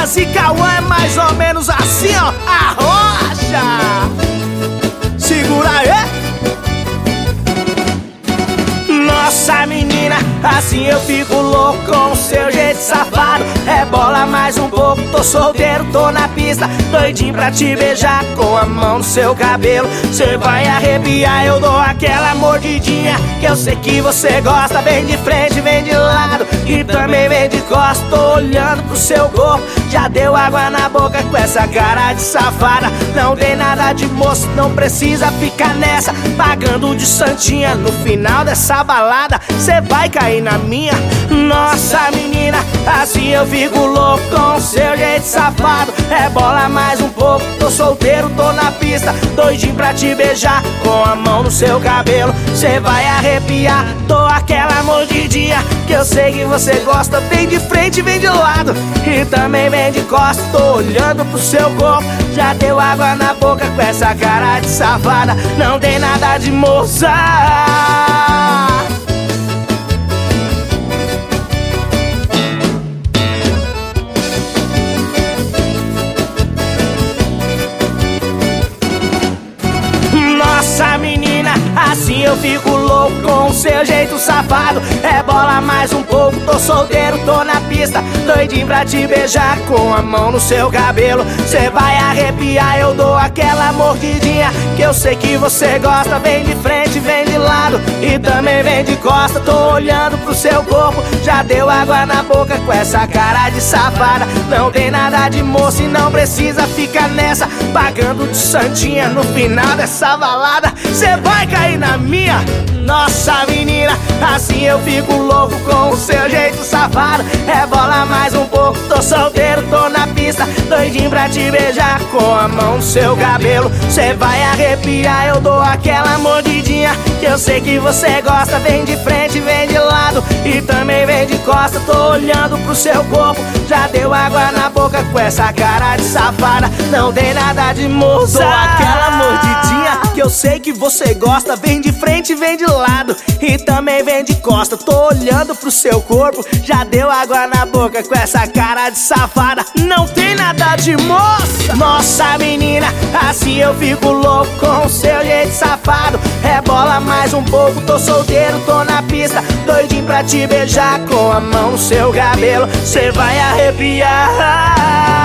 Lucas e Cauã é mais ou menos assim, ó. Arrocha! Segura aí! Nossa menina, assim eu fico louco com o seu jeito safado. Rebola mais um pouco, tô solteiro, tô na pista, doidinho pra te beijar com a mão no seu cabelo. Cê vai arrepiar, eu dou aquela mordidinha que eu sei que você gosta. Vem de frente, vem de lado e também vem de costas. Tô olhando pro seu corpo, já deu água na boca com essa cara de safada. Não tem nada de moço, não precisa ficar nessa, pagando de santinha no final dessa balada. Cê vai cair na minha. Nossa menina, assim eu fico louco com o seu jeito safado. Rebola mais um pouco, tô solteiro, tô na pista, doidinho pra te beijar com a mão no seu cabelo. Cê vai arrepiar, dou aquela mordidinha que eu sei que você gosta. Vem de frente, vem de lado e também vem de costas. Tô olhando pro seu corpo, já deu água na boca com essa cara de safada. Não tem nada de moça. Nossa menina, assim eu fico louco com o seu jeito safado. Rebola mais um pouco, tô solteiro, tô na pista, doidinho pra te beijar com a mão no seu cabelo. Cê vai arrepiar, eu dou aquela mordidinha que eu sei que você gosta. Vem de frente, vem de lado e também vem de costa. Tô olhando pro seu corpo, já deu água na boca com essa cara de safada. Não tem nada de moça e não precisa ficar nessa, pagando de santinha no final dessa balada. Cê vai cair na minha. Nossa menina, assim eu fico louco com o seu jeito safado. Rebola mais um pouco, tô solteiro, tô na pista, doidinho pra te beijar com a mão no seu cabelo. Cê vai arrepiar, eu dou aquela mordidinha que eu sei que você gosta. Vem de frente, vem de lado e também vem de costa. Tô olhando pro seu corpo, já deu água na boca com essa cara de safada. Não tem nada de moça. Dou aquela mordidinha que eu sei que você gosta. Vem de frente, vem de lado e também vem de costa. Tô olhando pro seu corpo, já deu água na boca com essa cara de safada. Não tem nada de moça. Nossa menina, assim eu fico louco com o seu jeito safado. Rebola mais um pouco, tô solteiro, tô na pista, doidinho pra te beijar com a mão no seu cabelo. Cê vai arrepiar.